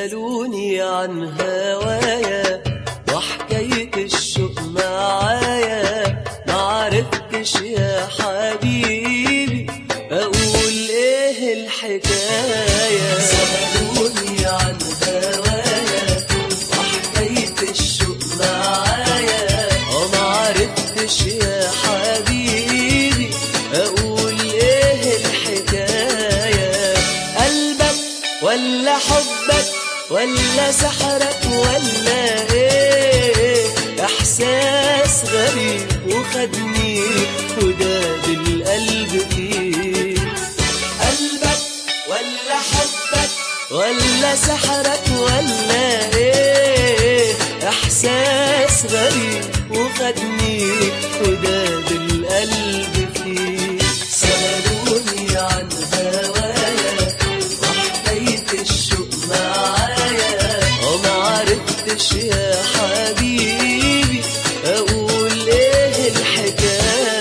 سألوني عن هوايا وحكاية الشوق معايا، معرفتش يا حبيبي أقول إيه الحكاية. سألوني عن هوايا وحكاية الشوق معايا، معرفتش يا حبيبي أقول إيه الحكاية. قلبك ولا حبك ولا سحرك ولا ايه، احساس غريب وخدني وداب القلب فيه. قلبك ولا حبك ولا سحرك ولا ايه، احساس غريب وخدني وداب القلب فيه. سألوني عن هوايا وحكاية الشوق معايا، ومعرفتش يا حبيبي أقول إيه الحكاية.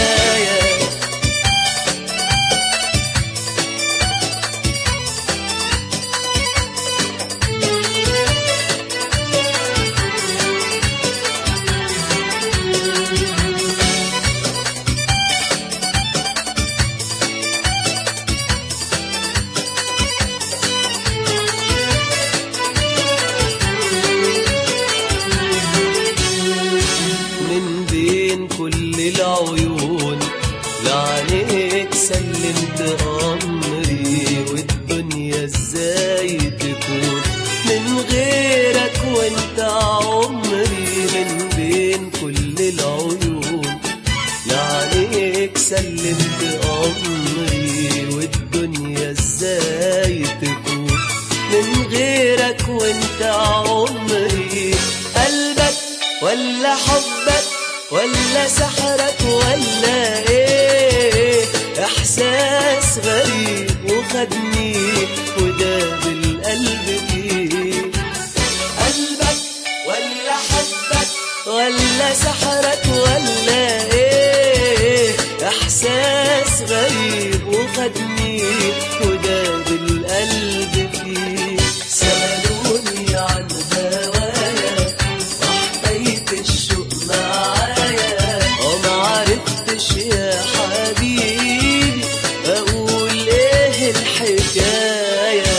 من بين كل العيون لعنيك سلمت أمري، والدنيا ازاي تكون من غيرك وانت عمري. من بين كل العيون لعنيك سلمت أمري، والدنيا ازاي تكون من غيرك وانت عمري. قلبك ولا حبك ولا سحرك ولا ايه، احساس غريب وخدني وداب القلب فيه. قلبك ولا حبك ولا سحرك ولا ايه، احساس غريب وخدني وداب القلب فيه. سألوني عن هوايا وحكاية الشوق معايا، ومعرفتش يا حبيبي أقول إيه الحكاية.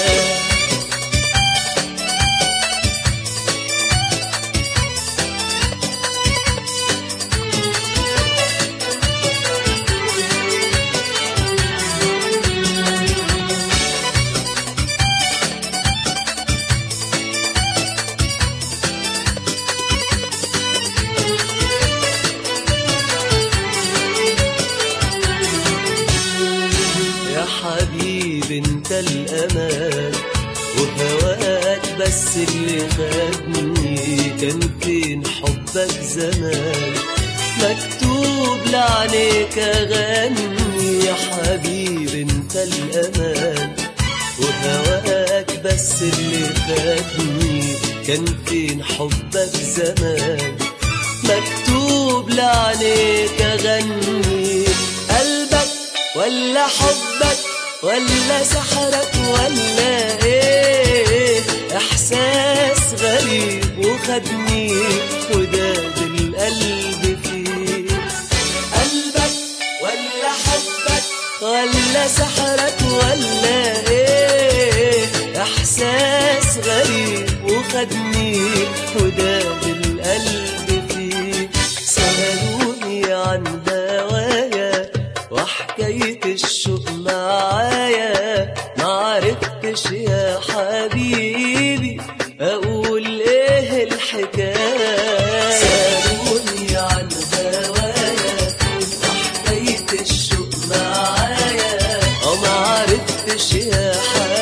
يا حبيبي انت الأمان وهواك بس اللي خدني، كان فين حبك زمان مكتوب لعنيك أغني. يا حبيبي انت الأمان وهواك بس اللي خدني، كان فين حبك زمان مكتوب لعنيك أغني. قلبك ولا حبك ولا سحرك ولا ايه، احساس غريب وخدني وداب القلب فيه. قلبك ولا حبك ولا سحرك ولا ايه، احساس غريب وخدني وداب القلب فيه. سألوني عن هوايا وحكاية الشوق معايا، معرفتش يا حبيبي أقول إيه الحكاية. سألوني عن هوايا وحكاية الشوق معايا، ومعرفتش يا حبيبي